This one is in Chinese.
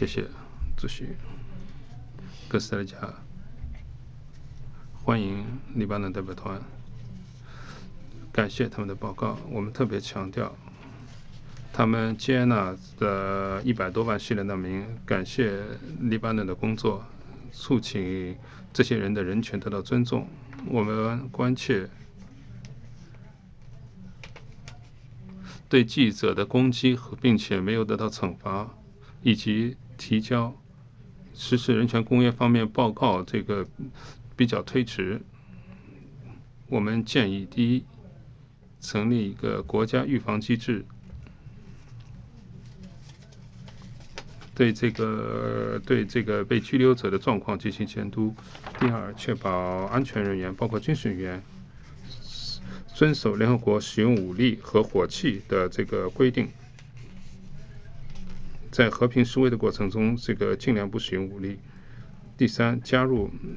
谢谢主席。哥斯达黎加，欢迎黎巴嫩代表团，感谢他们的报告。我们特别强调，他们接纳的100多万叙利亚难民，感谢黎巴嫩的工作，促请这些人的人权得到尊重。我们关切对记者的攻击并且没有得到惩罚，以及提交实施人权公约方面报告这个比较推迟。我们建议，第一，成立一个国家预防机制，对这个被拘留者的状况进行监督。第二，确保安全人员，包括军事人员，遵守联合国使用武力和火器的这个规定，在和平示威的过程中，尽量不使用武力。第三，加入